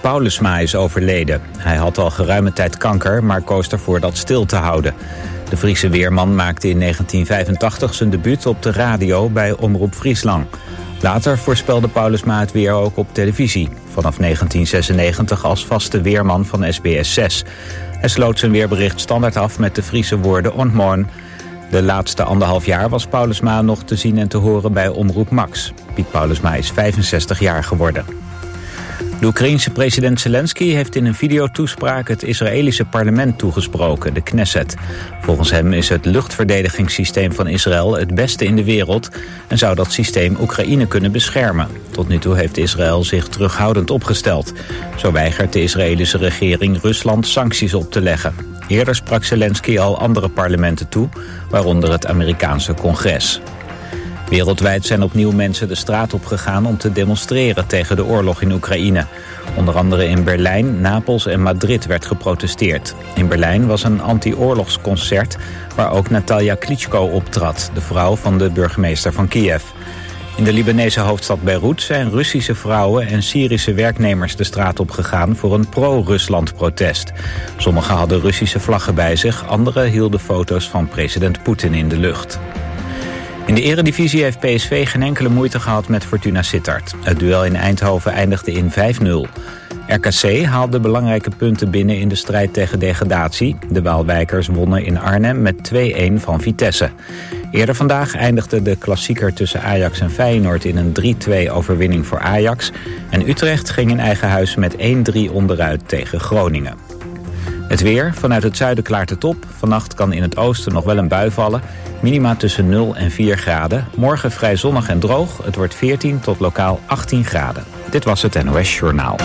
Paulusma is overleden. Hij had al geruime tijd kanker, maar koos ervoor dat stil te houden. De Friese weerman maakte in 1985 zijn debuut op de radio bij Omroep Friesland. Later voorspelde Paulusma het weer ook op televisie. Vanaf 1996 als vaste weerman van SBS 6. Hij sloot zijn weerbericht standaard af met de Friese woorden ontmoen. De laatste 1,5 jaar was Paulusma nog te zien en te horen bij Omroep Max. Piet Paulusma is 65 jaar geworden. De Oekraïense president Zelensky heeft in een videotoespraak het Israëlische parlement toegesproken, de Knesset. Volgens hem is het luchtverdedigingssysteem van Israël het beste in de wereld en zou dat systeem Oekraïne kunnen beschermen. Tot nu toe heeft Israël zich terughoudend opgesteld. Zo weigert de Israëlische regering Rusland sancties op te leggen. Eerder sprak Zelensky al andere parlementen toe, waaronder het Amerikaanse Congres. Wereldwijd zijn opnieuw mensen de straat op gegaan om te demonstreren tegen de oorlog in Oekraïne. Onder andere in Berlijn, Napels en Madrid werd geprotesteerd. In Berlijn was een anti-oorlogsconcert waar ook Natalia Klitschko optrad, de vrouw van de burgemeester van Kiev. In de Libanese hoofdstad Beirut zijn Russische vrouwen en Syrische werknemers de straat op gegaan voor een pro-Rusland protest. Sommigen hadden Russische vlaggen bij zich, anderen hielden foto's van president Poetin in de lucht. In de eredivisie heeft PSV geen enkele moeite gehad met Fortuna Sittard. Het duel in Eindhoven eindigde in 5-0. RKC haalde belangrijke punten binnen in de strijd tegen degradatie. De Waalwijkers wonnen in Arnhem met 2-1 van Vitesse. Eerder vandaag eindigde de klassieker tussen Ajax en Feyenoord in een 3-2 overwinning voor Ajax. En Utrecht ging in eigen huis met 1-3 onderuit tegen Groningen. Het weer, vanuit het zuiden klaart het op. Vannacht kan in het oosten nog wel een bui vallen. Minima tussen 0 en 4 graden. Morgen vrij zonnig en droog. Het wordt 14 tot lokaal 18 graden. Dit was het NOS Journaal.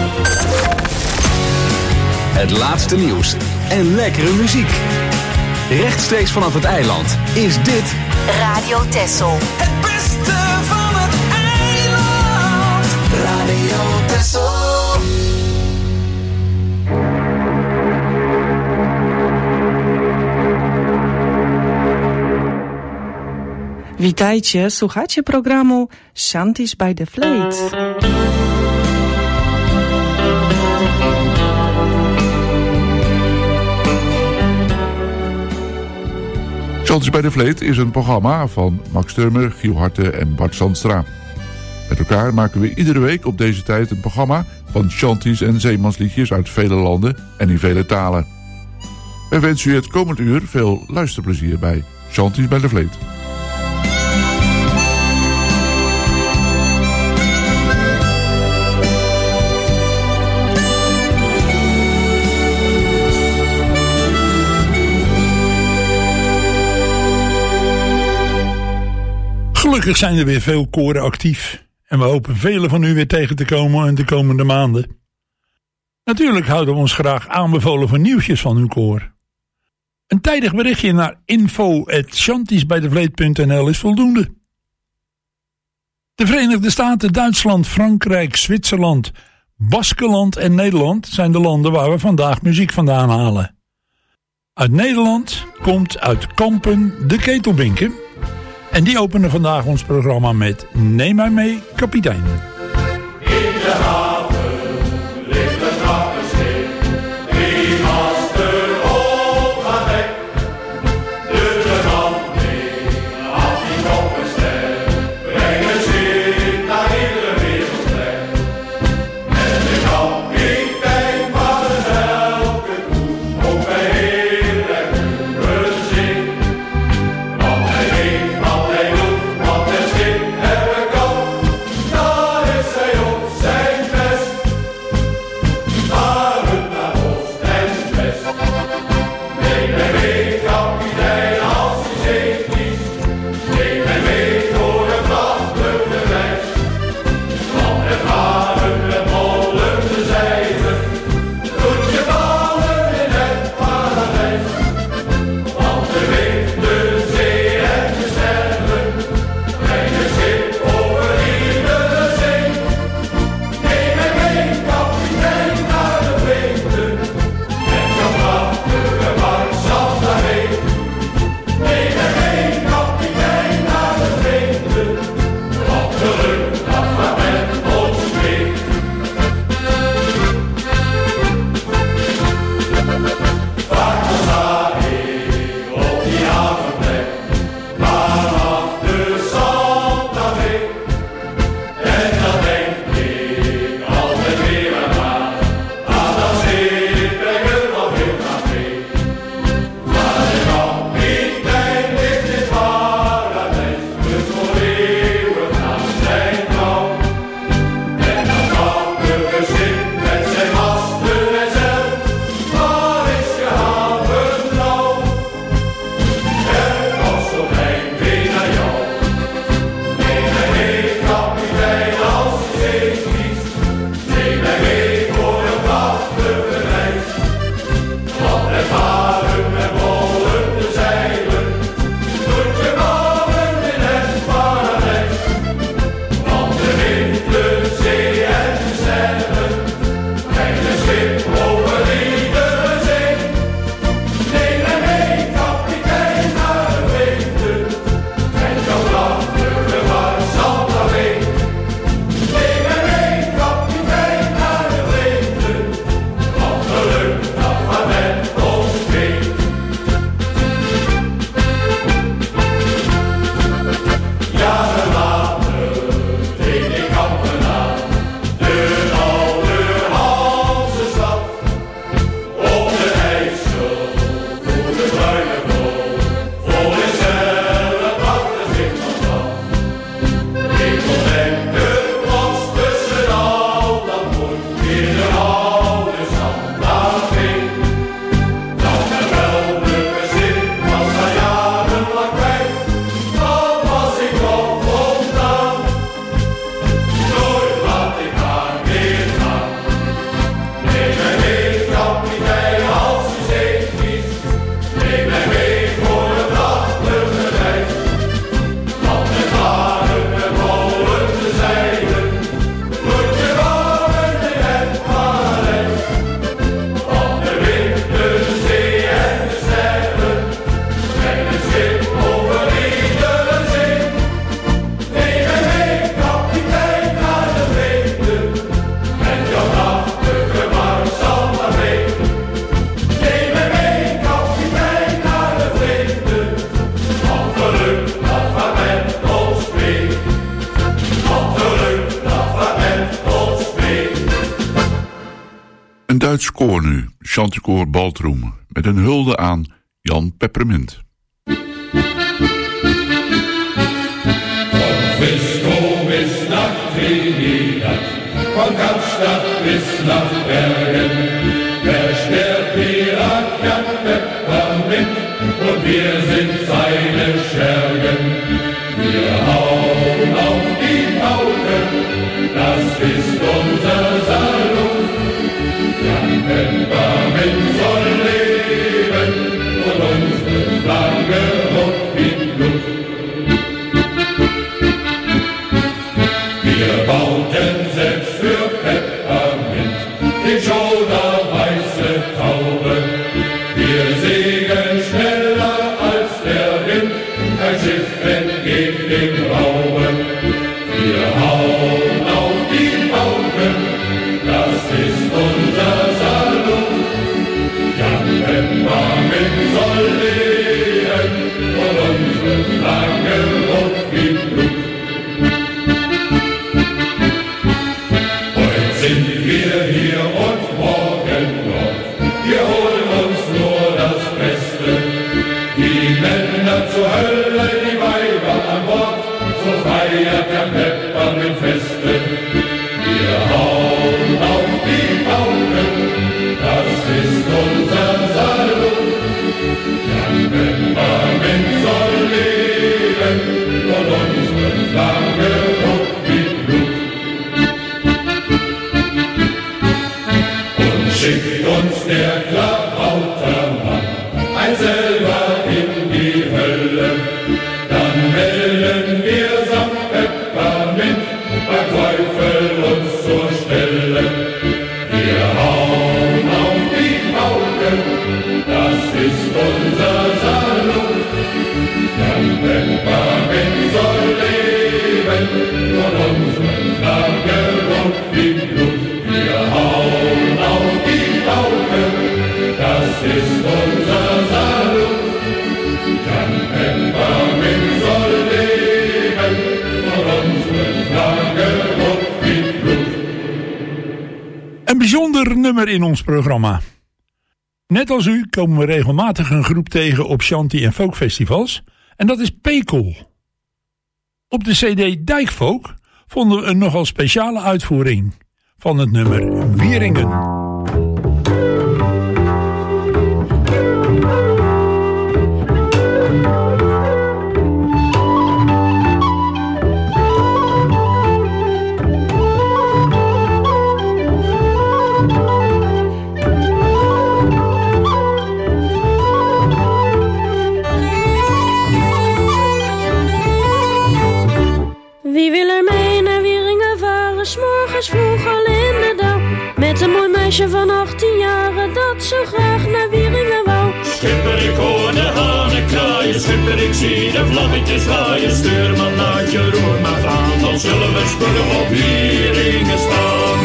Het laatste nieuws en lekkere muziek. Rechtstreeks vanaf het eiland is dit Radio Texel. Het beste van het eiland. Radio Texel. Witajcie, słuchacie programu Shanties by the Fleet. Shanties by the Fleet is een programma van Max Turmer, Giel Harte en Bart Zandstra. Met elkaar maken we iedere week op deze tijd een programma van shanties en zeemansliedjes uit vele landen en in vele talen. Wij wensen u het komend uur veel luisterplezier bij Shanties by the Fleet. Gelukkig zijn er weer veel koren actief en we hopen vele van u weer tegen te komen in de komende maanden. Natuurlijk houden we ons graag aanbevolen voor nieuwsjes van uw koor. Een tijdig berichtje naar info@shantiesbythevleet.nl is voldoende. De Verenigde Staten, Duitsland, Frankrijk, Zwitserland, Baskeland en Nederland zijn de landen waar we vandaag muziek vandaan halen. Uit Nederland komt uit Kampen de Ketelbinken. En die openen vandaag ons programma met Neem mij mee, kapitein. In de haven ligt een grappenschip. Die master op haar dek. De man mee, af die koppenster. Brengen schip naar iedere wereldplek. En de kapitein van elke koers ook bij heel erg bezin. Want hij weet wat hij doet, wat het schip hebben kan. Dat is Een Duits koor nu, Chanticoor Baltroem, met een hulde aan Jan Peppermint. Von Frisco bis nach Trinidad, von Kapstadt bis nach Bergen, herrscht der Pirat Jan Peppermint und wir sind seine Schergen. Wir hauen auf die Pauke, das ist unser Salut. Jan Peppermint soll leben und unsere Flagge rot wie Blut. Wir bauten selbst für Peppermint den Schoner weiße Taube. Wir segeln schneller als der Wind, kein Schiff entgeht dem Raube. Wir hauen auf die Pauken, das ist unser Salut. Jan Peppermint soll leben und unsere Flagge rot wie Blut. Heute sind wir hier und morgen dort, wir holen uns nur das Beste. Die Männer zur Hölle, die Weiber an Bord, so feiert der Peppermint Feste. Wir hauen auf die Pauken, das ist unser Salut. Jan Peppermint soll leben und unsere Flagge rot wie Blut. Und schickt uns der Klabautermann ein selber in die Hölle, dann melden wir samt Peppermint beim Teufel uns zur Stelle. Wir hauen auf die Pauken, das ist unser Salut. Jan Peppermint soll leben und unsere Flagge rot wie Blut. Wir hauen auf die Pauken, das ist unser Salut. Jan Peppermint soll leben und unsere Flagge rot wie Blut. Een bijzonder nummer in ons programma. Net als u komen we regelmatig een groep tegen op shanty- en folkfestivals. En dat is Pekel. Op de cd Dijkfolk vonden we een nogal speciale uitvoering van het nummer Wieringen. Wie wil er mee naar Wieringen varen, 's morgens vroeg al in de dauw. Met een mooi meisje van 18 jaren dat zo graag naar Wieringen wou. Schipper, ik hoor de hanen kraaien, schipper, ik zie de vlaggetjes waaien. Stuurman, laat je roer maar gaan, dan zullen we spoedig op Wieringen staan.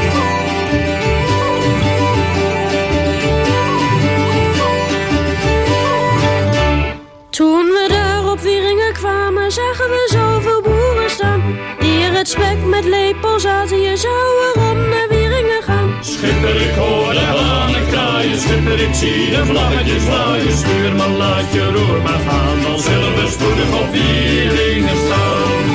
Toen we daar op Wieringen kwamen, zagen we zoveel boeren staan. Die er het spek met lepels aten, je zou erom naar Wieringen gaan. Schipper, ik hoor de hanen kraaien, schipper, ik zie de vlaggetjes waaien. Stuurman, laat je roer maar gaan, dan zullen we spoedig op Wieringen staan.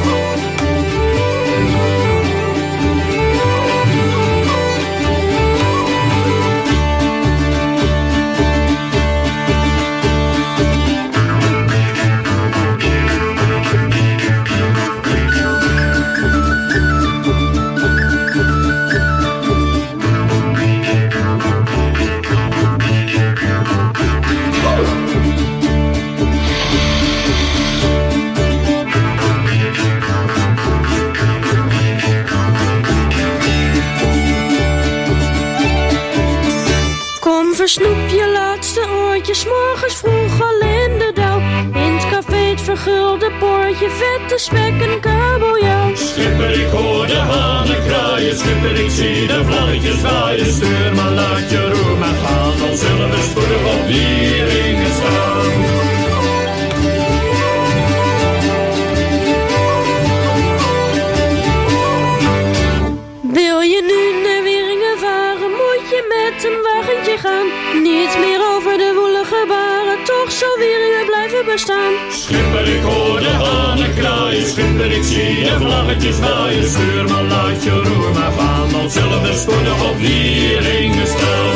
Versnoep je laatste oortje, 's morgens vroeg al in de dauw. In het café het vergulde poortje, vette spek en kabeljauw. Schipper, ik hoor de hanen kraaien, schipper, ik zie de vlaggetjes waaien. Stuurman, laat je roer maar gaan, dan zullen we spoedig op Wieringen staan. Wil je nu naar Wieringen varen, moet met een wagentje gaan. Niets meer over de woelige baren, toch zal Wieringen blijven bestaan. Schipper, ik hoor de hanen kraaien, schipper, ik zie de vlaggetjes waaien. Stuurman, laat je roer maar gaan, dan zullen we spoedig op Wieringen staan.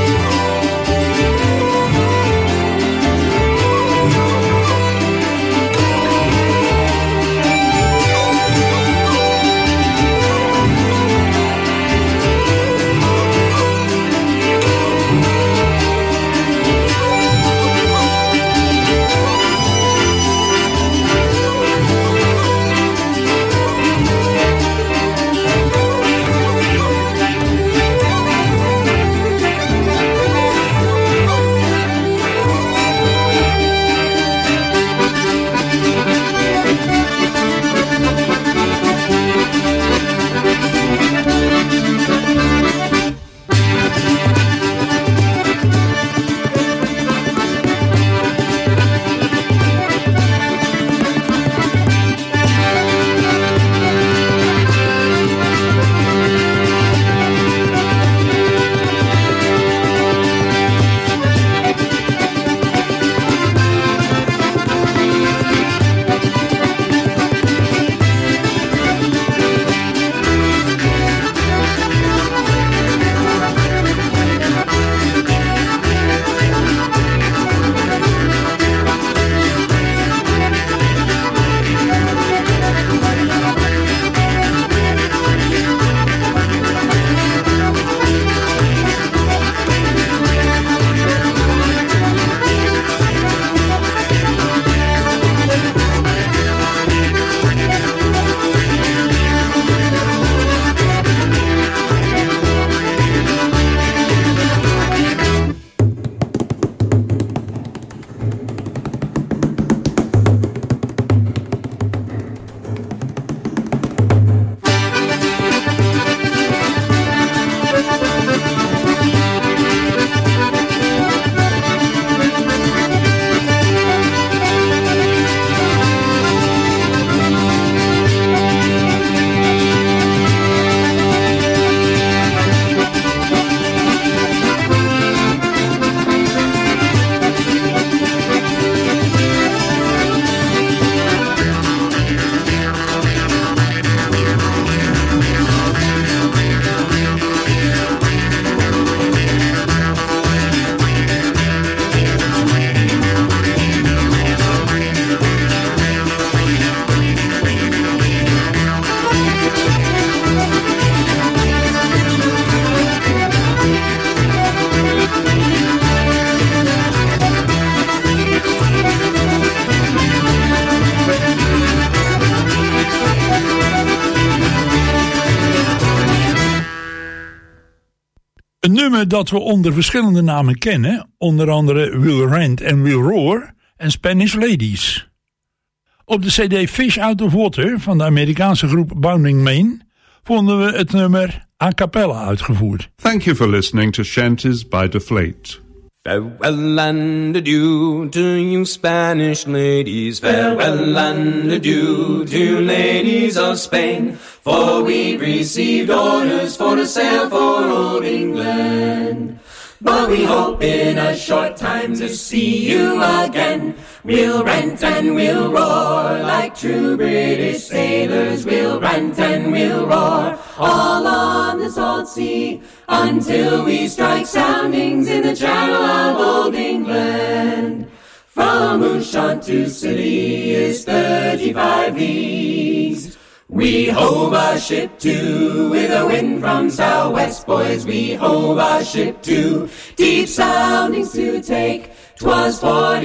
Een nummer dat we onder verschillende namen kennen, onder andere We'll Rant and We'll Roar en Spanish Ladies. Op de cd Fish Out of Water van de Amerikaanse groep Bounding Maine vonden we het nummer a cappella uitgevoerd. Thank you for listening to Shanties by Deflate. Farewell and adieu to you Spanish ladies, farewell and adieu to ladies of Spain, for we've received orders for to sail for old England. But we hope in a short time to see you again. We'll rant and we'll roar like true British sailors. We'll rant and we'll roar all on the salt sea until we strike soundings in the channel of old England. From Ushant to Scilly is 35 leagues. We hove our ship to with a wind from southwest, boys. We hove our ship to deep soundings to take. 'Twas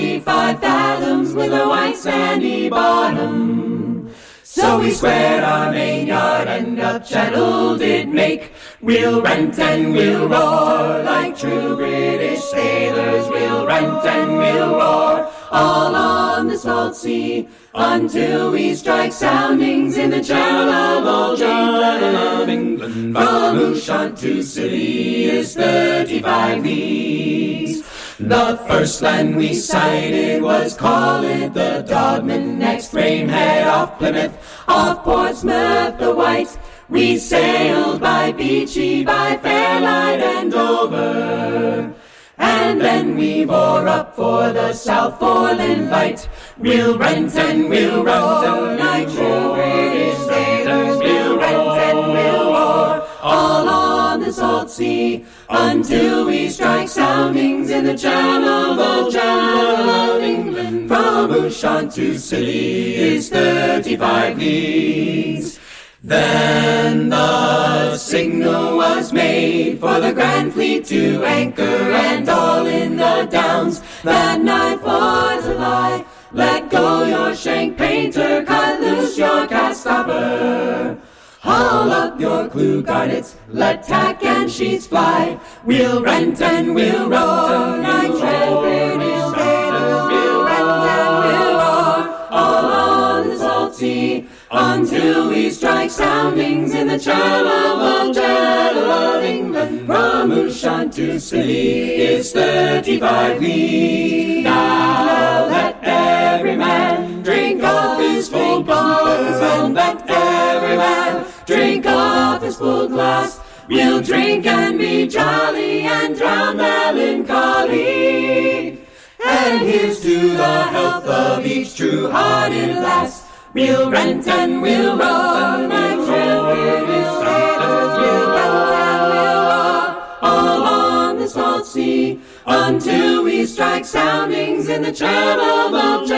45 fathoms with a white sandy bottom. So we squared our main yard and up channel did make. We'll rant and we'll roar like true British sailors. We'll rant and we'll roar all on the salt sea until we strike soundings in the channel of old England. From Ushant to Scilly is 35 leagues. The first land we sighted was called the Dogman. Next Rainhead off Plymouth, off Portsmouth the White. We sailed by Beachy, by Fairlight and Dover. and then we bore up for the South Foreland Light. We'll rent and we'll rent and night British sailors. We'll rent and we'll roar all on the salt sea until we strike soundings in the Channel of England. From Ushant to Scilly is 35 leagues. Then the signal was made for the Grand Fleet to anchor, and all in the Downs that night for to lie. Let go your shank painter, cut loose your cast-stopper. Haul up your clew garnets, let tack and sheets fly. We'll rent and we'll roar, night British sailors. We'll rent and we'll roar all on the salt sea until we strike soundings in the Channel of England. From Ushant to Scilly is 35 leagues. Now let every man drink off his full bumpers, and let every man drink off his full glass. We'll drink and be jolly and drown melancholy. And here's to the health of each true-hearted lass. We'll rent and we'll roar, my British sailors. We'll rent and we'll roar all on the salt sea until we strike soundings in the Channel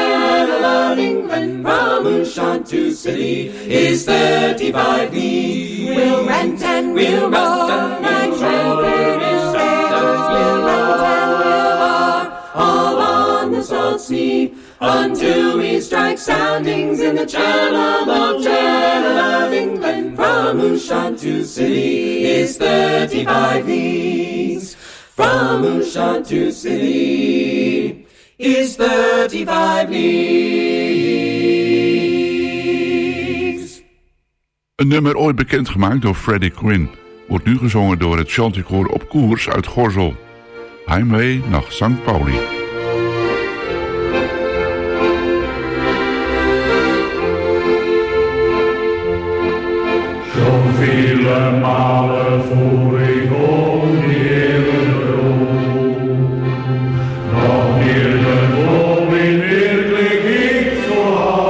of England. From Ushant to Scilly is 35 leagues. We'll rent and we'll roar, my British sailors. We'll rent and we'll roar all on the salt sea until we strike soundings in the Channel of England. From Ushant to Scilly is 35 leagues. From Ushant to Scilly is 35 leagues. Een nummer ooit bekendgemaakt door Freddie Quinn wordt nu gezongen door het Chanticoor op koers uit Gorzel. Heimwee naar St. Pauli. Schon viele Male fuhr ich die Erdrung, noch nirgendwo bin wirklich ich zu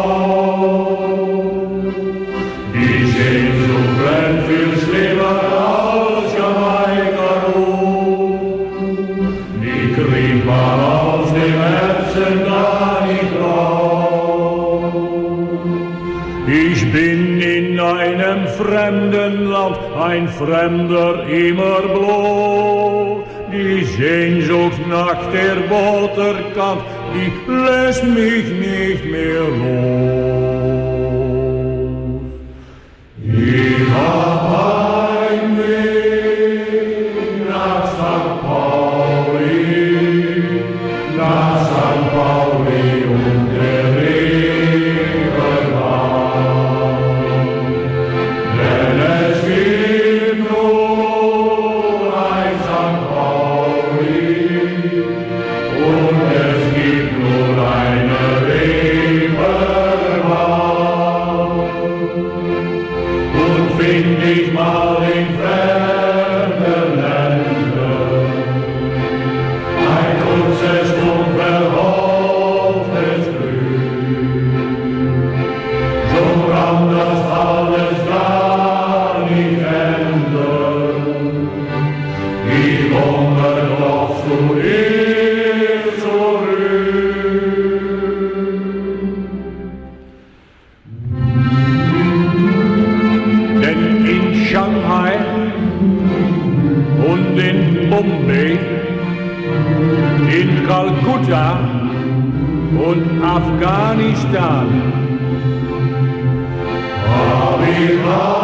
Haus. Die Sehnsucht brennt viel schlimmer als Jamaika-Ruh, die kriegt man aus dem Herzen gar nicht raus. Ich bin in einem fremden Land, ein Fremder immer bloß. Die Sehnsucht nach der Botterkant, die lässt mich nicht mehr los. Ich hab Heimweh nach St. Pauli, nach St. Pauli und der und Afghanistan. Hab ich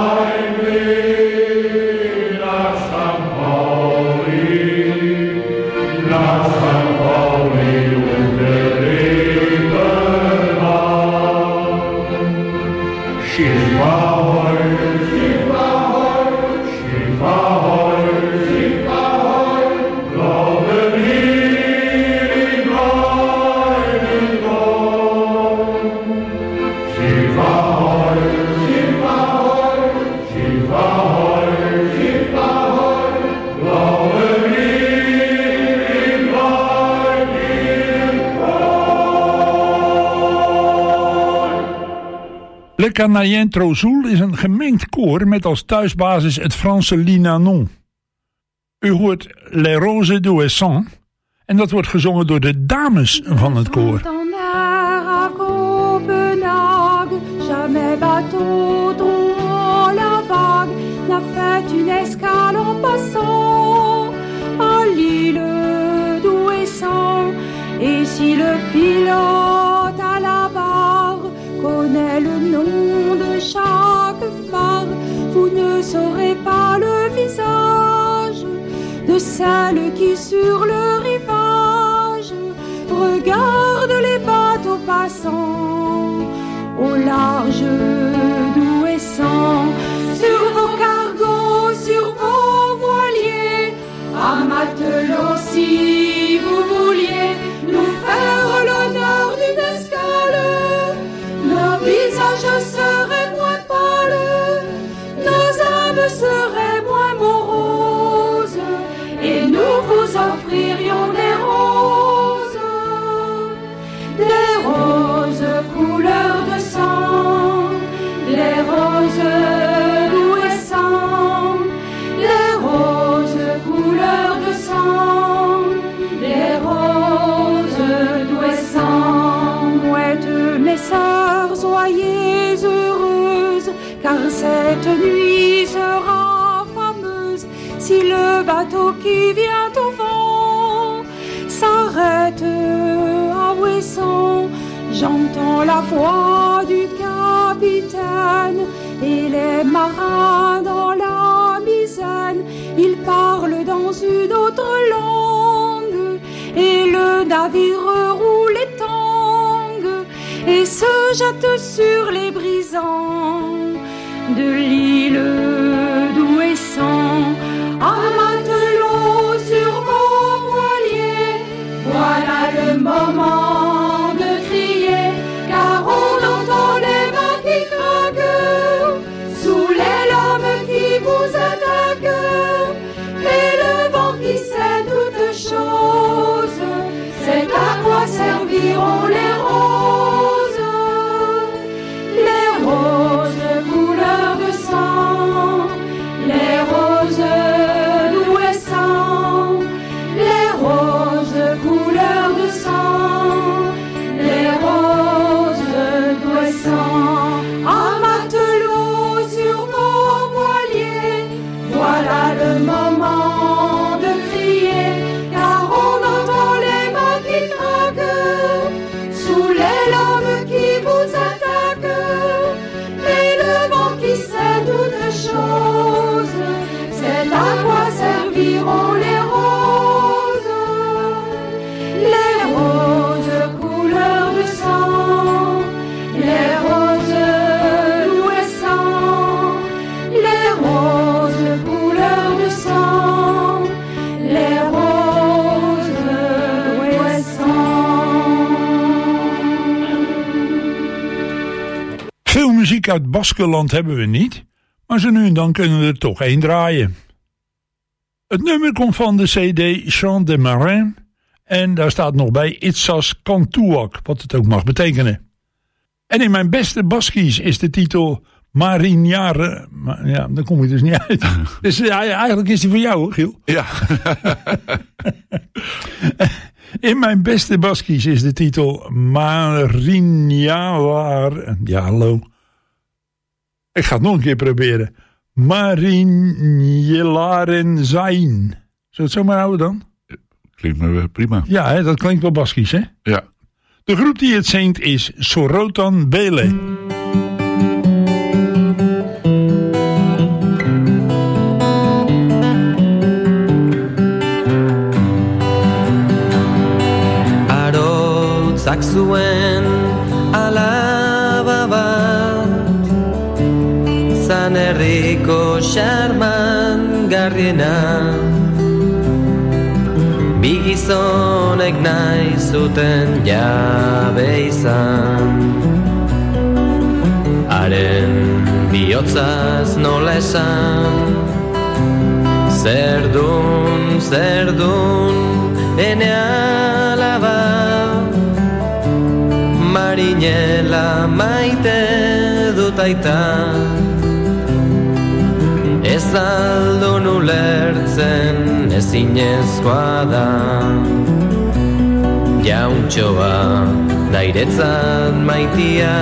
Heimweh nach St. Pauli, nach St. Pauli und der Reeperbahn. Schiff ahoi, Schiff ahoi, Schiff ahoi, Schiff ahoi, glauben hier in Bleiben Schiff ahoi, Schiff ahoi, Schiff ahoi. Canadien Trozoul is een gemengd koor met als thuisbasis het Franse Linanon. U hoort Les Roses d'Ouessant en dat wordt gezongen door de dames van het koor. À Copenhague, jamais bateau dont la vague n'a fait une escale en passant à l'île d'Ouessant. Et si le pilote à la barre connaît le nom de chaque phare, vous ne saurez pas le visage de celle qui sur le rivage regarde les bateaux passants au large d'Ouessant. Sur vos cargos, sur vos voiliers, à matelot si vous vouliez nous faire l'honneur d'une escale, nos visages seraient moins pâles, nos âmes seraient moins moroses, et nous vous offririons des roses, des roses couleur de sang, les roses d'Ouessant, les roses couleur de sang, les roses d'Ouessant. Mouettes, mes sœurs, soyez heureuses, car cette nuit sera fameuse. Si le bateau qui vient au vent s'arrête à Ouessant, j'entends la voix du capitaine et les marins dans la misaine. Ils parlent dans une autre langue et le navire roule les tangues et se jette sur les brisants de l'île d'Ouessant. À matelot sur vos voiliers, voilà le moment de crier, car on entend les mains qui craquent sous les lames qui vous attaquent, et le vent qui sait toutes choses. C'est à quoi serviront les roses, les roses couleur de sang, les roses d'Ouessant, les roses couleur de sang, les roses d'Ouessant. À matelot sur vos voiliers, voilà le moment de crier, car on entend les mains qui craquent sous les lames qui vous attaquent, et le vent qui sait toutes choses. C'est à quoi serviront les roses, les roses couleur de sang, les roses d'Ouessant, les roses couleur de sang, les roses d'Ouessant. Veel muziek uit Baskeland hebben we niet, maar zo nu en dan kunnen we er toch één draaien. Het nummer komt van de CD Chant des Marins en daar staat nog bij Itsas Kantuak, wat het ook mag betekenen. En in mijn beste Baskies is de titel Marinare, maar ja, daar kom je dus niet uit. Dus eigenlijk is die voor jou, hoor, Giel. Ja. In mijn beste Baskies is de titel Marinjalar. Ja, hallo. Ik ga het nog een keer proberen. Marinjelaren zijn. Zullen we het zo maar houden dan? Klinkt me prima. Ja, hè, dat klinkt wel Baskisch, hè? Ja. De groep die het zingt is Sorotan Bele. Arotzak zuen alaba bat, Zan herriko xarman garriena, bi gizonek nahi zuten jabe izan. Haren bihotzaz nola esan, zerdun, ene alaba, marinela maite dut baita. Ez aldun ulertzen ezinezkoa da. Jauntxoa dairetzat maitia,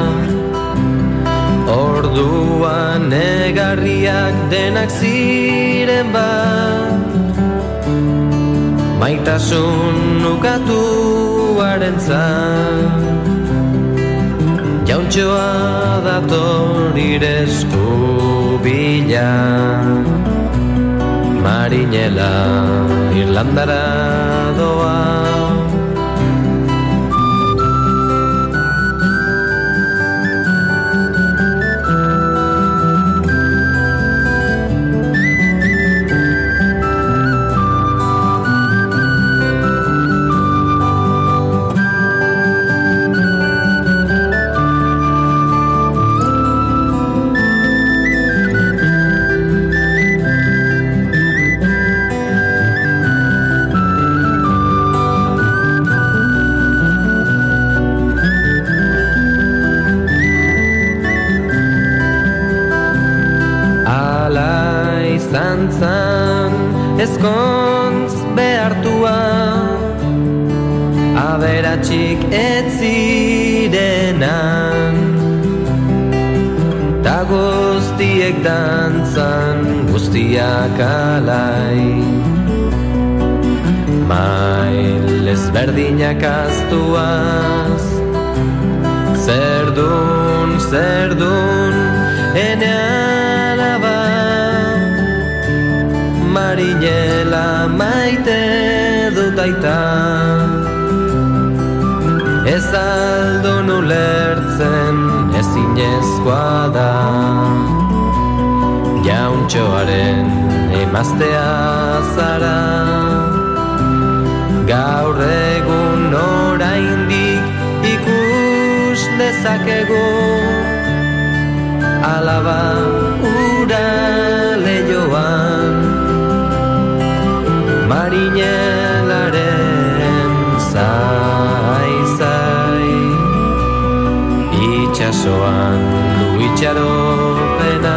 orduan negarriak denak ziren bat. Maitasun ukatuarentzat, jauntxoa dator ire eskubila. Marinela Irlandara doa. Zantzan ezkontz behartua, aberatxik ez zirenan, ta guztiek dantzan guztiak alai. Mail ezberdinak aztuaz, zerdun, ene alaba. Marinela maite dut aita, ez aldun ulertzen ezinezkoa da. Jauntxoaren emaztea zara, gaur egun oraindik ikus dezakegu, alaba ura leioan. Marinelaren zai, itxasoan du itxaropena.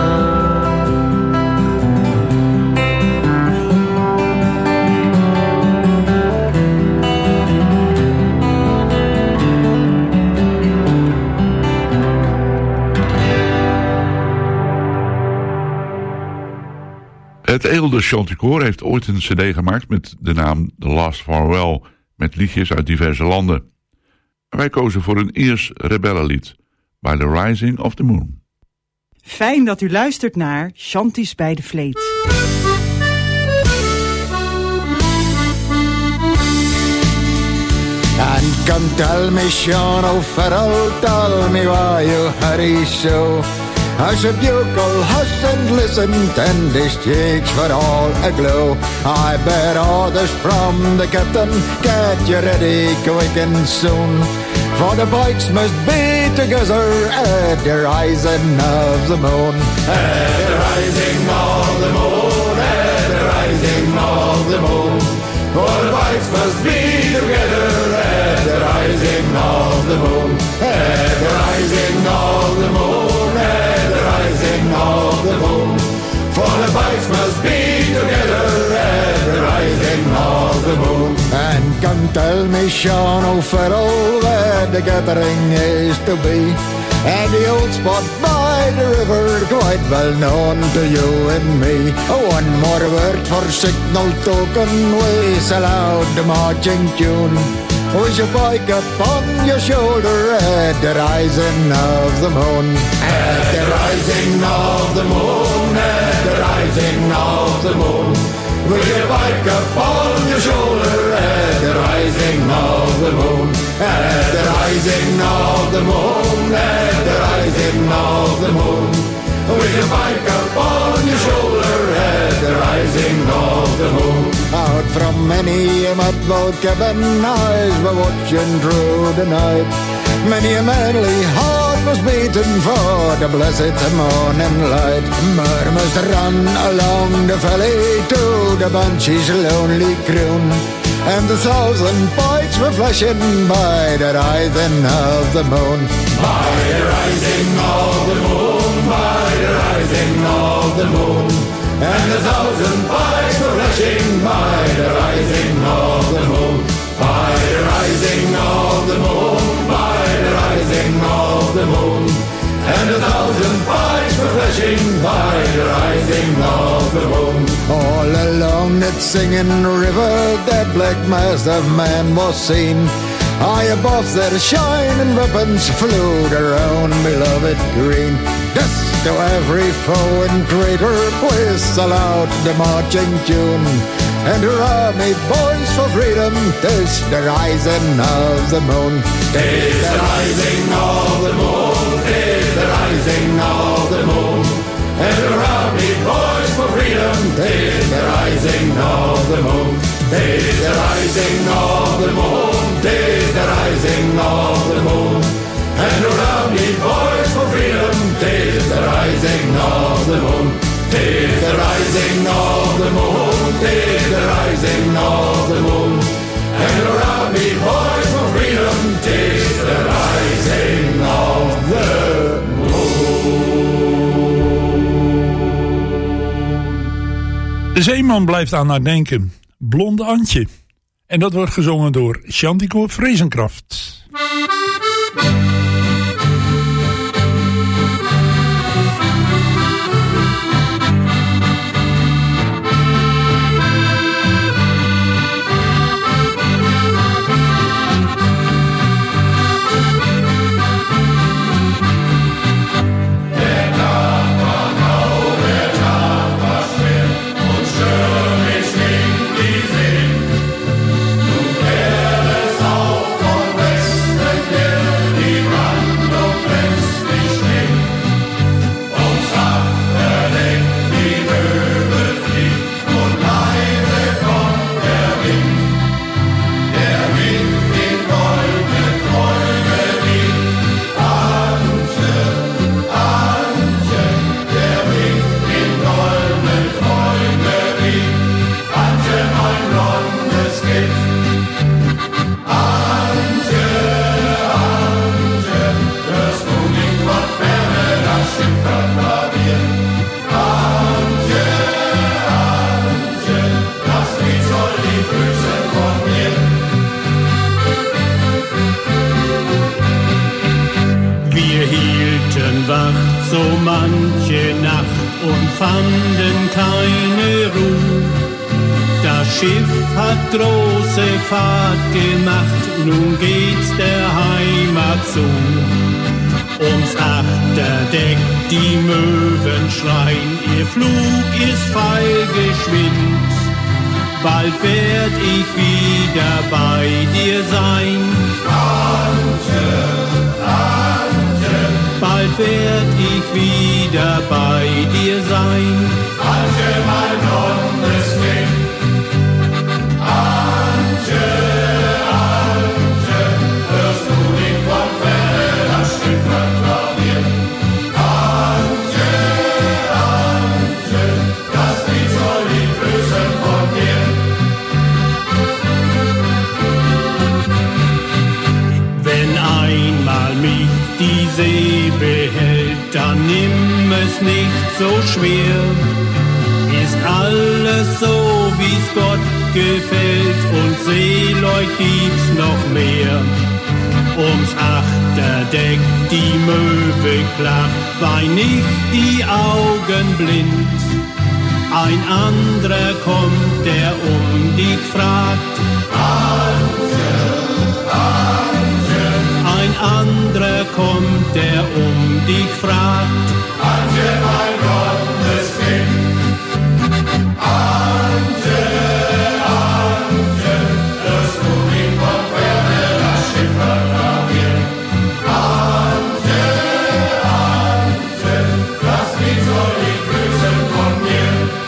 Het Eelde Chanticoor heeft ooit een cd gemaakt met de naam The Last Farewell, met liedjes uit diverse landen. Wij kozen voor een Iers rebellenlied, By the Rising of the Moon. Fijn dat u luistert naar Chanties bij de Vleet. And come tell me, Sean O'Farrell, tell me why you hurry so. As a bugle hush and listen, and this cheeks for all aglow. I bear orders from the captain, get you ready quick and soon. For the bikes must be together at the rising of the moon. At the rising of the moon, at the rising of the moon. For the bikes must be together at the rising of the moon. At the rising of the moon, at the rising of the moon. For the bikes must be together at the rising of the moon. And come tell me, Sean O'Farrell, where the gathering is to be. And the old spot by the river, quite well known to you and me. One more word for signal token, whistle out the marching tune. With your bike upon your shoulder at the rising of the moon. At the rising of the moon, at the rising of the moon. With your bike upon your shoulder at the rising of the moon. At the rising of the moon, at the rising of the moon. With your bike upon your shoulder at the rising of the moon. Out from many a mud-boat cabin, eyes were watching through the night. Many a manly heart was beaten for the blessed morning light. Murmurs run along the valley to the banshee's lonely croon. and 1,000 lights were flashing by the rising of the moon. By the rising of the moon, by the rising of the moon, and 1,000 lights were flashing by the rising of the moon. By the rising of the moon, by the rising of the moon, and 1,000 lights were flashing by the rising of the moon. All along that singing river, that black mass of man was seen. High above their shining weapons flew their own beloved green. Death to every foe and traitor, whistle out the marching tune. And hurrah me boys for freedom, 'tis the rising of the moon. 'Tis the rising of the moon, 'tis the rising of the moon. And hurrah me boys for freedom, 'tis the rising of the moon. 'Tis the rising of the moon, 'tis the rising of the moon. And hurrah me boys for freedom, 'tis the rising of the moon. 'Tis the rising of the moon, 'tis the rising of the moon. And hurrah me boys for freedom, 'tis the rising of the moon. De zeeman blijft aan haar denken. Blonde Antje. En dat wordt gezongen door Chanticoor Vrezenkraft. so manche Nacht und fanden keine Ruhe. Das Schiff hat große Fahrt gemacht, nun geht's der Heimat zu. Ums Achterdeck die Möwen schreien, ihr Flug ist pfeilgeschwind. Bald werd ich wieder bei dir sein. Antje, Antje. Bald werd ich wieder bei dir sein. Antje, mein blondes Kind. Antje, Antje, hörst du nicht von ferne das Schiff vertrauen? Antje, Antje, das Lied soll die Grüße von mir. Wenn einmal mich die See behält, dann nimm es nicht so schwer. Ist alles so, wie's Gott gefällt, und Seeleut gibt's noch mehr. Ums Achterdeck die Möwe klappt, wein nicht die Augen blind. Ein anderer kommt, der dich fragt. Antje, Antje. Ein anderer kommt, der dich fragt. Antje, mein blondes Kind. Antje, Antje, hörst du nicht von ferne das Schiff vertrauen? Antje, Antje, das Lied soll die Grüße von mir.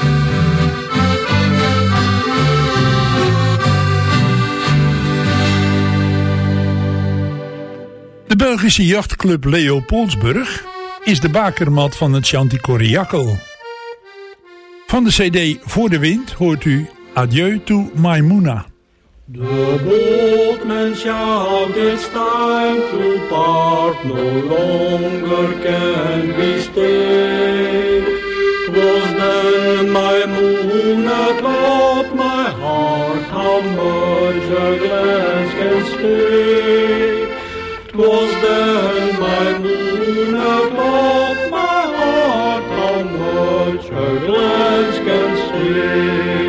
De Belgische jachtclub Leopoldsburg is de bakermat van het Chanticoor. Van de cd Voor de Wind hoort u Adieu to Maimouna. The boatman shouted, "It's time to part, no longer can we stay." 'Twas then my moon thought my heart, how much a glance can stay. 'Twas then my moon thought my heart, how much a glance can stay.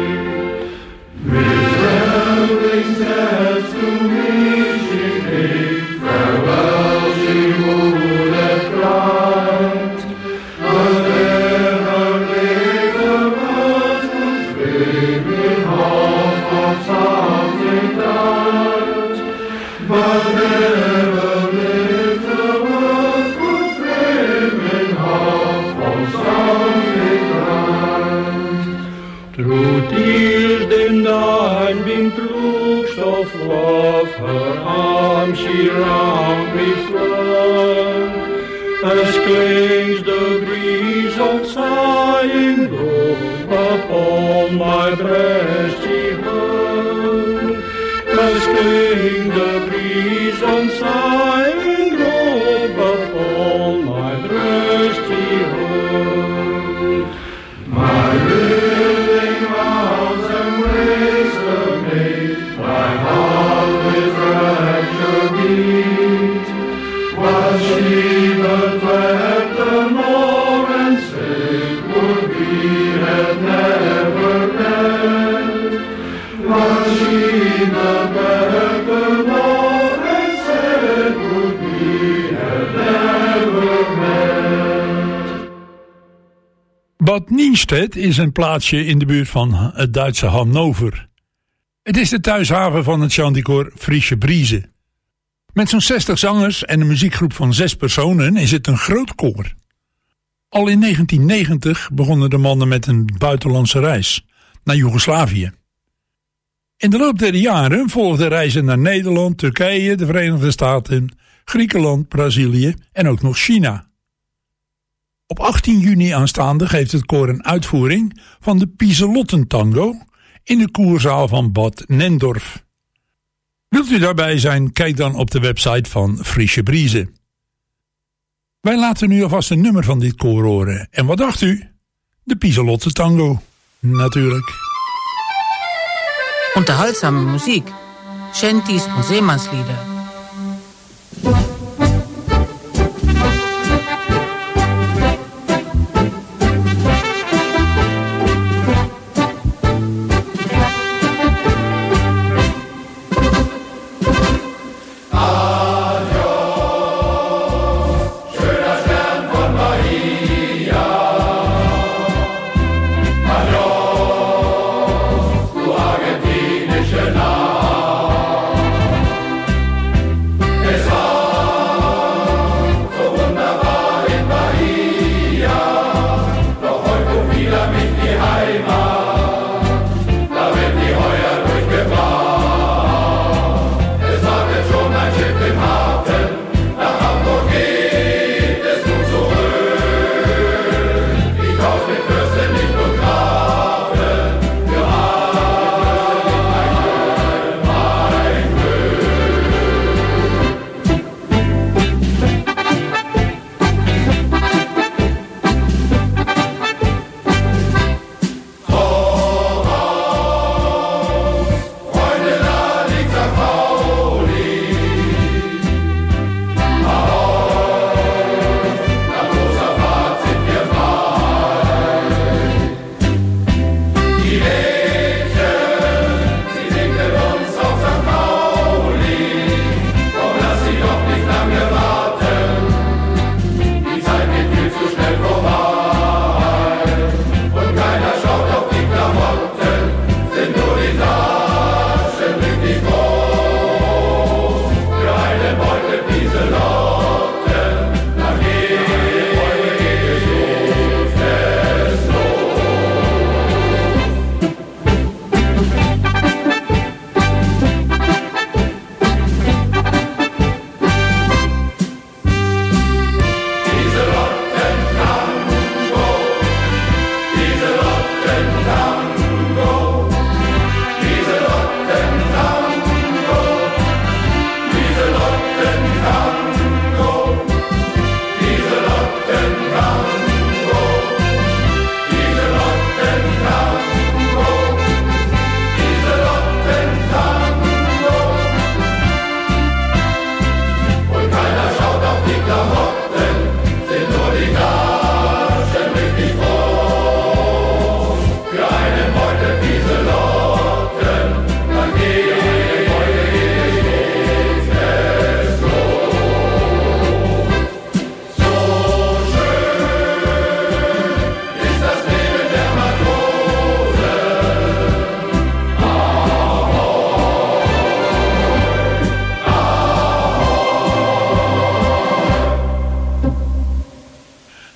Trembling steps to me she came, farewell she would have cried, but there her later words would frame in half of something died, but there her later words would frame in half of something died. Through tears dimmed eyed beam ploegst of love, her arm she round me flung, as clings the breeze on sighing love, upon my breast she hung, as cling the breeze on sighing love, upon my breast she hung. My living arms embrace the maid, my heart with rapture beat, while she but wept the more and said, would we have never met, while she but wept the more and said, would we have never met. Bad Nienstedt is een plaatsje in de buurt van het Duitse Hannover. Het is de thuishaven van het chanticoor Frische Brise. Met zo'n 60 zangers en een muziekgroep van 6 personen is het een groot koor. Al in 1990 begonnen de mannen met een buitenlandse reis naar Joegoslavië. In de loop der jaren volgden reizen naar Nederland, Turkije, de Verenigde Staten, Griekenland, Brazilië en ook nog China. Op 18 juni aanstaande geeft het koor een uitvoering van de Pieselottentango in de koerzaal van Bad Nendorf. Wilt u daarbij zijn, kijk dan op de website van Frische Brise. Wij laten nu alvast een nummer van dit koor horen. En wat dacht u? De Pieselottentango, natuurlijk. Unterhaltsame Musik, Shanties und Seemannslieder.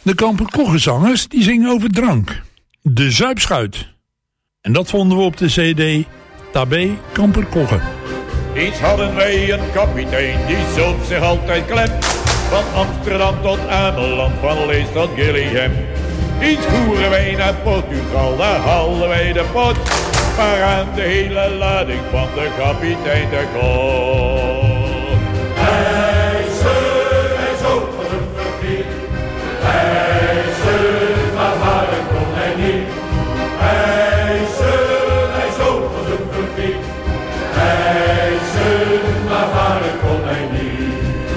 De Kamperkoggenzangers die zingen over drank. De Zuipschuit. En dat vonden we op de cd Tabé Kamperkogge. Eens hadden wij een kapitein, die zoop zich altijd klem. Van Amsterdam tot Ameland, van Lees tot Gillingham. Eens voeren wij naar Portugal, daar haalden wij de pot. Maar aan de hele lading kwam de kapitein te kort. Hij zo van een verkeer. Hij maar varen kon hij niet. Hij zo van een verkeer. Hij maar varen kon hij niet.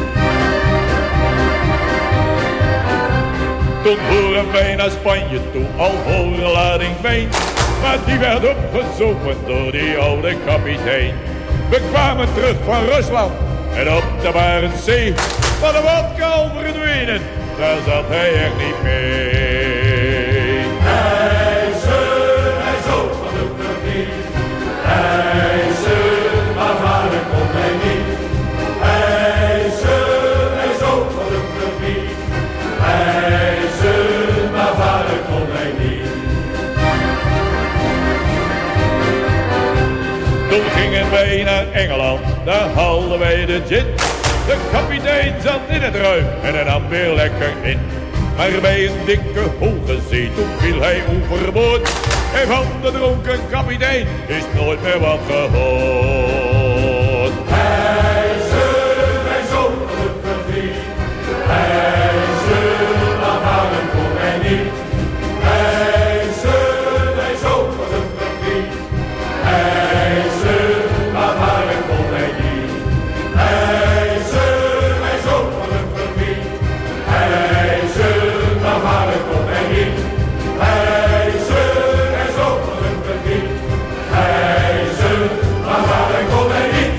Toen voeren wij naar Spanje toe, al voor een lading wijn. Maar die werd opgezopen door die oude kapitein. We kwamen terug van Rusland en op de Barentszee. Maar de wodka al verdwenen, daar zat hij echt niet mee. Hij zo van een verkeer. Hij maar varen kon hij niet. Hij zo van een verkeer. Hij maar varen kon hij niet. Toen gingen wij naar Engeland, daar haalden wij de gin. De kapitein zat in het ruim en hij nam weer lekker in. Maar bij een dikke hoge zee, toen viel hij overboord. En van de dronken kapitein is nooit meer wat gehoord. Hij zo van het verkeer. Hij maar varen kon hij niet. Hij zo van het verkeer. Hij maar varen kon hij niet. Hij zo van het verkeer. Hij maar varen kon hij niet. Hij zo van het verkeer. Hij maar varen kon hij niet.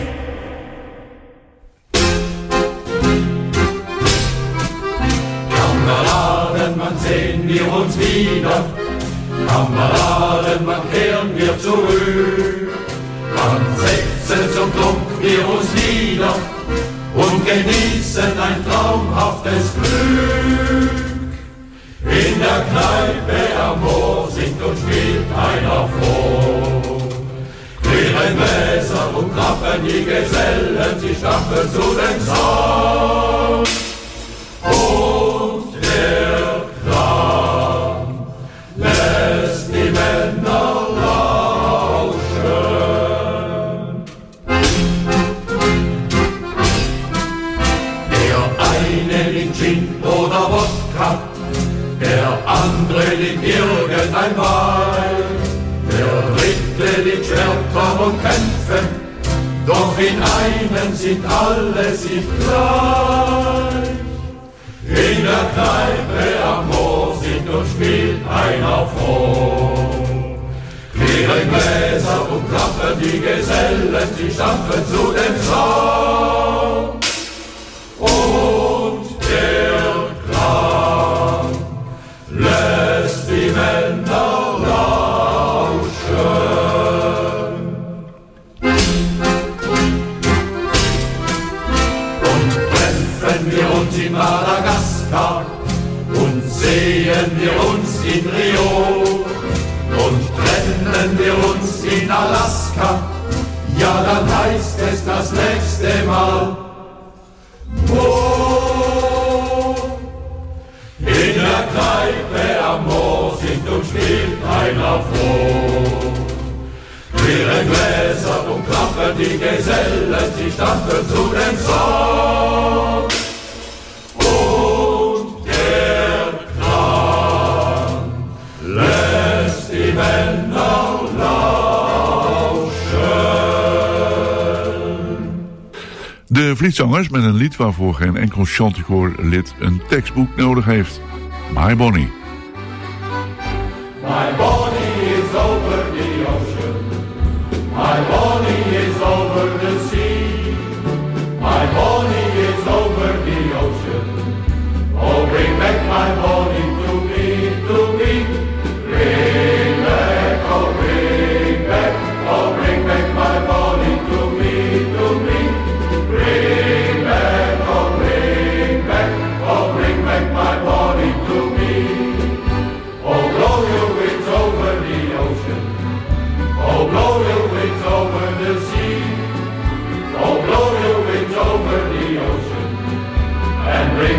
Kameraden, wann sehen wir uns wieder? Kameraden, wann kehren wir zurück? Wann setzen zum Trunk wir uns nieder und genießen ein traumhaftes Glück? In der Kneipe am Moor singt und spielt einer froh. Klirren Gläser und klappen die Gesellen, sie stampfen zu den Sound. Und der Klang lässt die Männer lauschen. Der eine liegt Gin oder Wodka, der andere liegt irgendein Wein. Der dritte liegt Schwertern und Kämpfen, doch in einem sind alle sich gleich. In der Kneipe am Moor singt und spielt einer froh. Klirren Gläser und klappen die Gesellen, sie stampfen zu dem Sound. Und der Klang lässt die Männer lauschen. Und treffen wir uns in Madagaskar und sehen wir uns in Rio und trennen wir uns in Alaska, ja dann heißt es das nächste Mal wo? In der Kneipe am Moor singt und spielt einer froh. Klirren Gläser und klappen die Gesellen, sie stampfen zu dem Song. Und der Klang lässt die Männer De Vlietzangers met een lied waarvoor geen enkel chanticoor-lid een tekstboek nodig heeft. My Bonnie. My Bonnie is over the ocean. My Bonnie is over the sea. My Bonnie is over the ocean. Oh, bring back my Bonnie to me, to me. Bring back, oh, bring back. Oh, bring back my Bonnie to me, to me. Bring back, oh, bring back. Oh, bring back my Bonnie to me.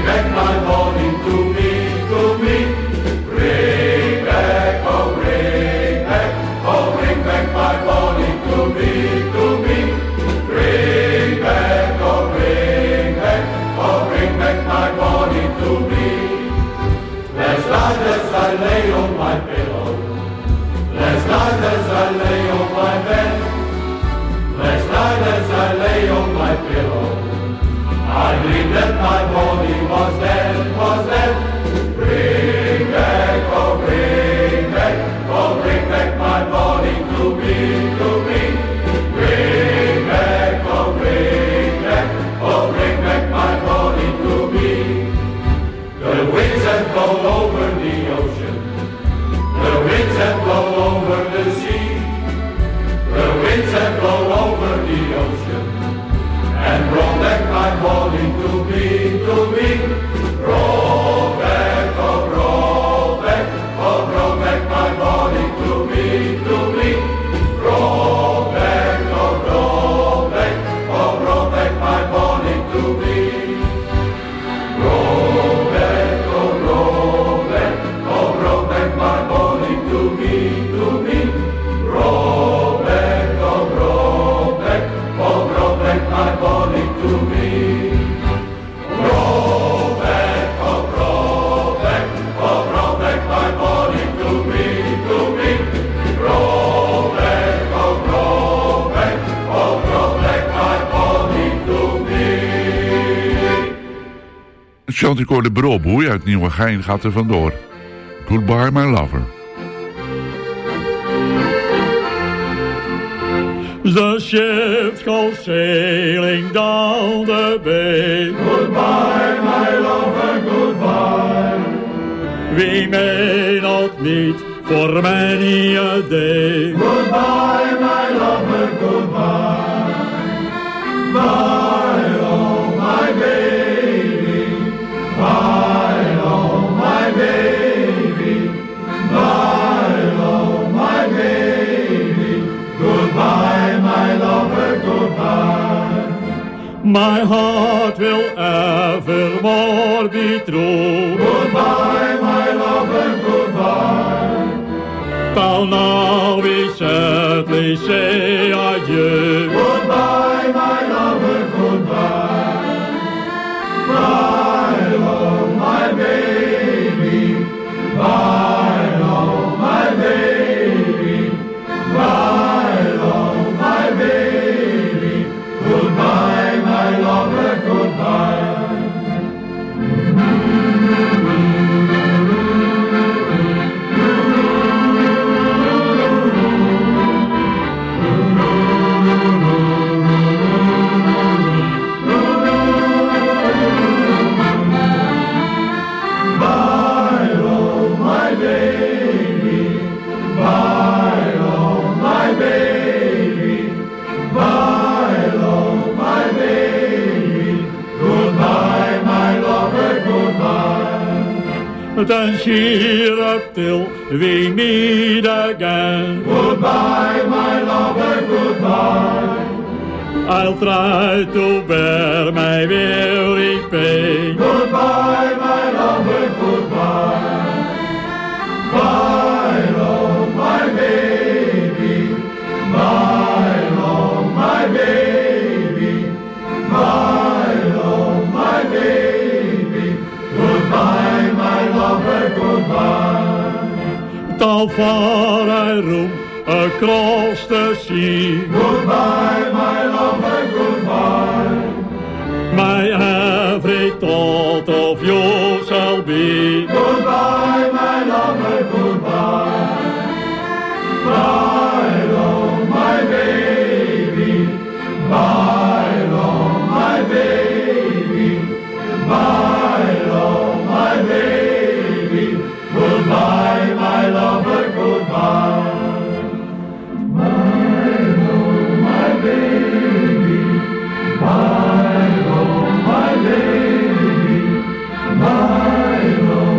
back my body to me, to me. Bring back, oh bring back my body to me, to me. Bring back, oh bring back my body to me. Last night as I lay on my pillow, last night as I lay on my bed, last night as I lay on my pillow, I dreamed that my body was dead, was dead. Bring back, oh bring back my body to me, to me. Bring back, oh bring back my body to me. The winds that blow over the ocean, the winds that blow over the sea, the winds that blow over the ocean, and brought back my body to me, to me. Roll back, oh brought back my body to me, to me. Roll back, oh brought back my body to me. Roll back, oh brought back my body to me, to me. Roll back, oh brought back my body to me. Roll back, oh brought back my body to me, to me. Roll back, oh brought back my body to me. Chantico de Broboei uit Nieuwegein gaat er vandoor. Goodbye my lover. The ships go sailing down the bay. Goodbye, my lover, goodbye. We may not meet for many a day. Goodbye, my lover, goodbye. Bye, oh my baby. Bye, oh my baby. Bye, oh my baby. Goodbye, my lover, goodbye. My heart will evermore be true. Goodbye, my lover, goodbye. Till now we sadly say adieu. Goodbye, my lover, goodbye. Bye, oh my baby. Bye, oh my baby. Bye, oh my baby. Goodbye, my lover, goodbye. Then cheer up till we meet again. Goodbye, my lover, goodbye. I'll try to bear my weary pain. Goodbye, my lover, goodbye. Bye, oh my baby. Bye, oh my baby. Bye, oh my baby. Goodbye, my lover, goodbye. Till far I roam across the sea. Goodbye, my lover, goodbye. My every thought of you shall be. Goodbye, my lover, goodbye. Bye, oh my baby. Bye, oh my baby. Bye, oh my baby. Goodbye, my lover, goodbye. Bye, oh my baby. Bye, oh my baby. Bye, oh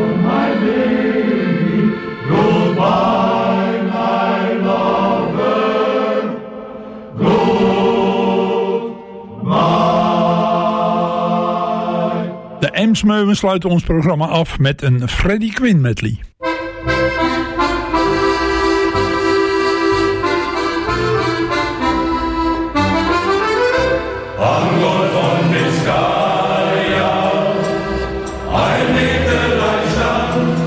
Emsmeuwen sluiten ons programma af met een Freddie Quinn medley. An Golf von Biscaya, ein Mägdelein stand,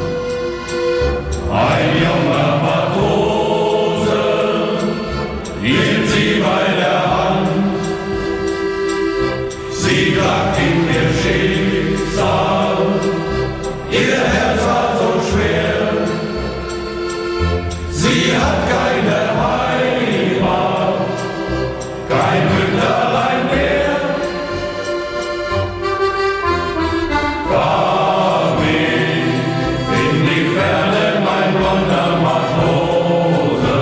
ein junger Matrose, hielt sie bei der Hand. Sie klagt in ihr Schicksal, ihr Herz war so schwer. Sie hat keine Heimat, kein Mütterlein mehr. Fahr mich in die Ferne, mein blonder Matrose.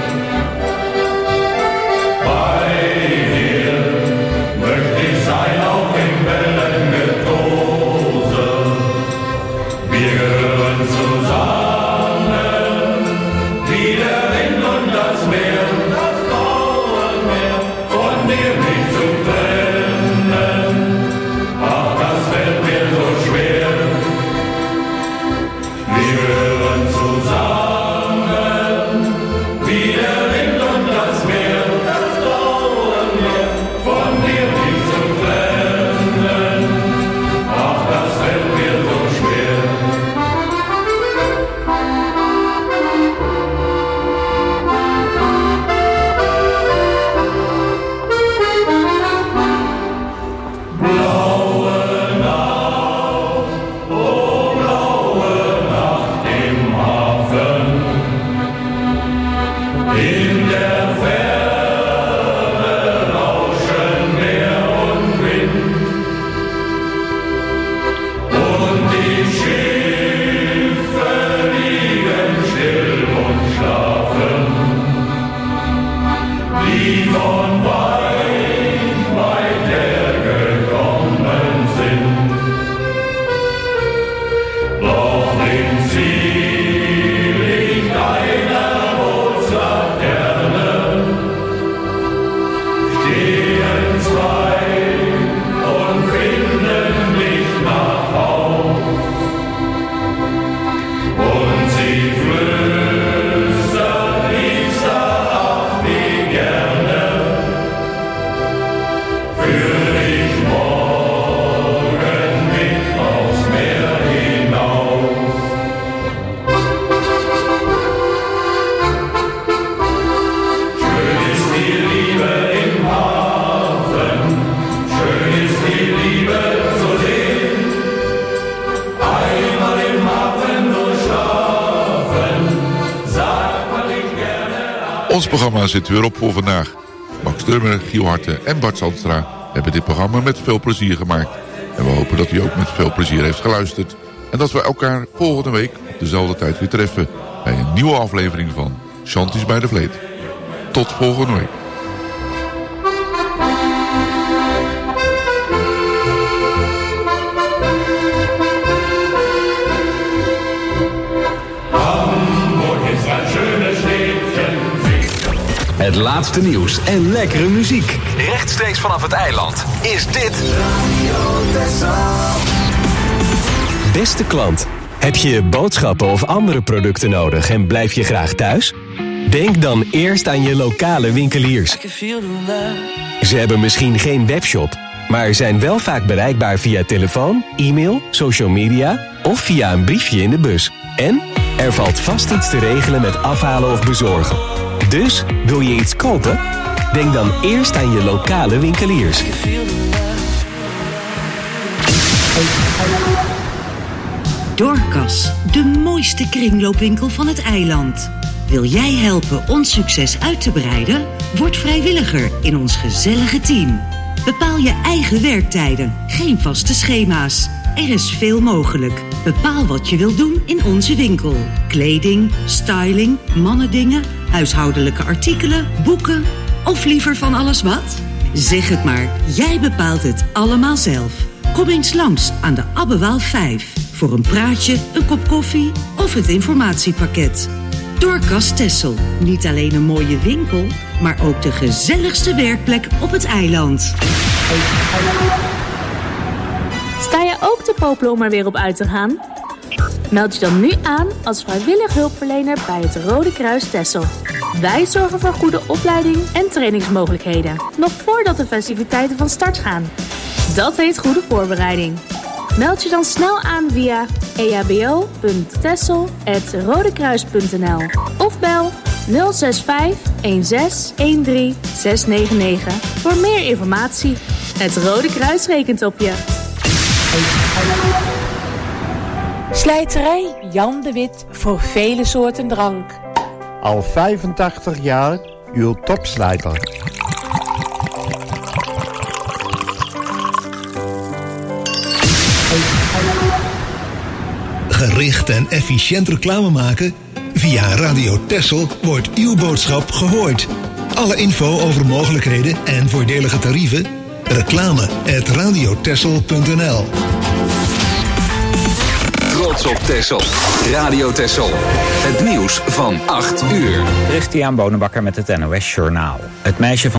Bei dir möchte ich sein, auch im Wellengetose. Wir gehören zusammen, wie der Wind und das Meer, das blaue Meer, von dir nicht zu trennen. Ach, das fällt mir so schwer. Wir gehören zusammen, wie der Wind und das Meer, das blaue Meer, von dir nicht zu trennen. Ach, das fällt mir so schwer. Blaue Nacht, oh blaue Nacht im Hafen. In der Ferne rauschen Meer und Wind. Und die Schiffe liegen still und schlafen, die von weit, weit hergekommen sind. Doch im Ziel liegt einer Bootslaterne, stehen zwei und finden nicht nach Haus. Und sie flüstern, Liebster, ach wie gerne, führ dich morgen mit aufs Meer hinaus. Schön ist die Liebe im Hafen, schön ist die Liebe zu sehen. Einmal im Hafen durchschlafen, sagt man nicht gerne an. Ons programma zit weer op voor vandaag. Max Durmer, Giel Harte en Bart Zandstra hebben dit programma met veel plezier gemaakt. En we hopen dat u ook met veel plezier heeft geluisterd. En dat we elkaar volgende week op dezelfde tijd weer treffen bij een nieuwe aflevering van Chanties bij de Vleet. Tot volgende week. Hamburg ist ein schönes Städtchen. Het laatste nieuws en lekkere muziek. Rechtstreeks vanaf het eiland is dit Beste klant, heb je boodschappen of andere producten nodig en blijf je graag thuis? Denk dan eerst aan je lokale winkeliers. Ze hebben misschien geen webshop, maar zijn wel vaak bereikbaar via telefoon, e-mail, social media of via een briefje in de bus. En er valt vast iets te regelen met afhalen of bezorgen. Dus, wil je iets kopen? Denk dan eerst aan je lokale winkeliers. Dorcas, de mooiste kringloopwinkel van het eiland. Wil jij helpen ons succes uit te breiden? Word vrijwilliger in ons gezellige team. Bepaal je eigen werktijden, geen vaste schema's. Er is veel mogelijk. Bepaal wat je wilt doen in onze winkel. Kleding, styling, mannendingen, huishoudelijke artikelen, boeken of liever van alles wat? Zeg het maar, jij bepaalt het allemaal zelf. Kom eens langs aan de Abbewaal 5 voor een praatje, een kop koffie of het informatiepakket. Dorcas Texel, niet alleen een mooie winkel, maar ook de gezelligste werkplek op het eiland. Sta je ook te popelen om er weer op uit te gaan? Meld je dan nu aan als vrijwillig hulpverlener bij het Rode Kruis Texel. Wij zorgen voor goede opleiding en trainingsmogelijkheden, nog voordat de festiviteiten van start gaan. Dat heet goede voorbereiding. Meld je dan snel aan via eabo.texel@rodekruis.nl of bel 065 16 13 699 voor meer informatie. Het Rode Kruis rekent op je. Slijterij Jan de Wit voor vele soorten drank. Al 85 jaar uw topslijter. Gericht en efficiënt reclame maken? Via Radio Texel wordt uw boodschap gehoord. Alle info over mogelijkheden en voordelige tarieven? reclame@radiotexel.nl. Trots op Texel. Radio Texel. Het nieuws van 8 uur. Christian Bonenbakker met het NOS Journaal. Het meisje van